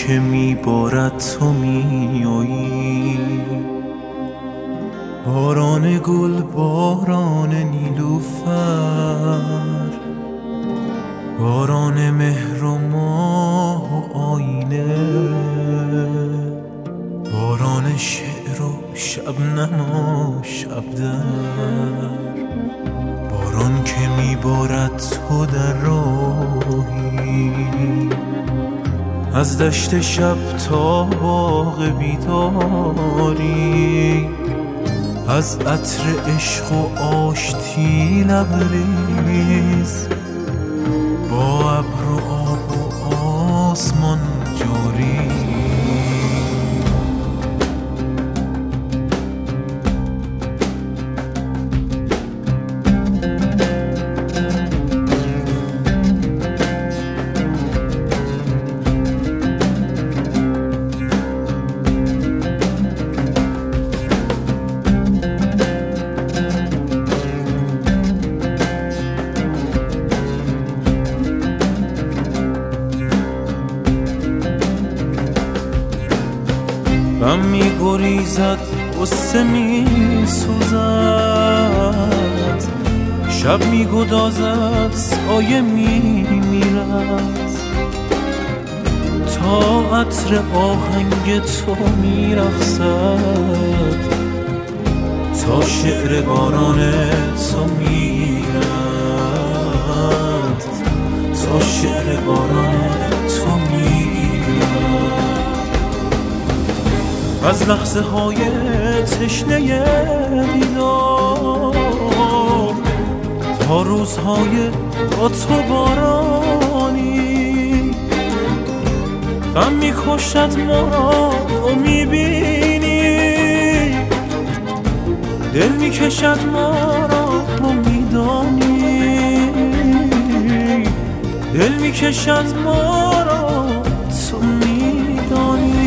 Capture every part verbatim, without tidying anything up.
که میبارد تو میایی، باران گل، باران نیلوفر، باران مهر و ماه و آینه، باران شعر و شبنم و شبدر، باران که میبارد تو در راهی، از دشت شب تا باغ بیداری، از عطر عشق و آشتی لبریز، با ابر و آب و آسمان جاری. غم می گریزد، غصه می سوزد، شب می گدازد، سایه می میرد، تا عطر آهنگ تو می رقصد، تا شعر باران تو می رد، تا شعر باران تو می رد. از لحظه های تشنه دیدار تا روزهای با تو بارانی، غم می‌کشد ما را و می‌بینی، دل می‌کشد ما را و می‌دانی، دل می‌کشد ما را تو می‌دانی.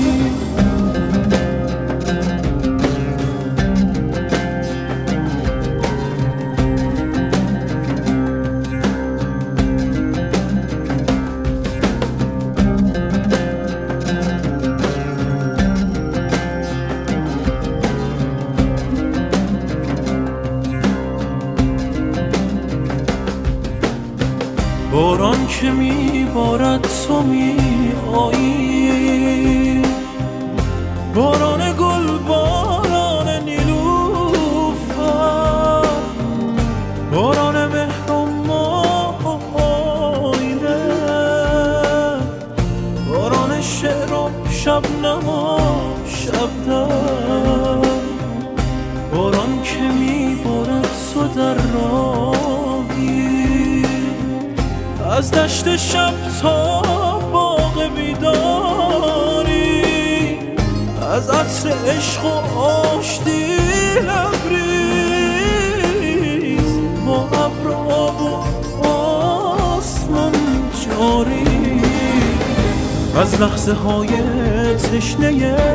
باران که میبارد تو میایی، باران گل، باران نیلوفر، باران مهر و ماه و آینه، باران شعر و شبنم و شبدر، باران که میبارد تو در راهی، از دشت شب تا باغ بیداری، از عطر عشق و آشتی لبریز، با ابر و آب و آسمان جاری. از لحظه های تشنه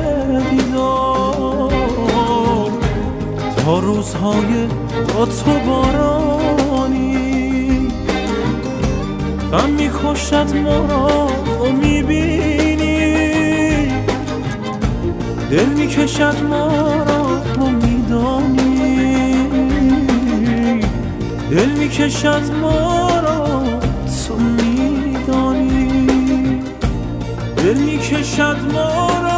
دیدار تا روزهای با تو بارانی، غم می‌کشد ما را و می‌بینی، دل می‌کشد ما را و می‌دانی، دل می‌کشد ما را تو می‌دانی، دل می‌کشد ما را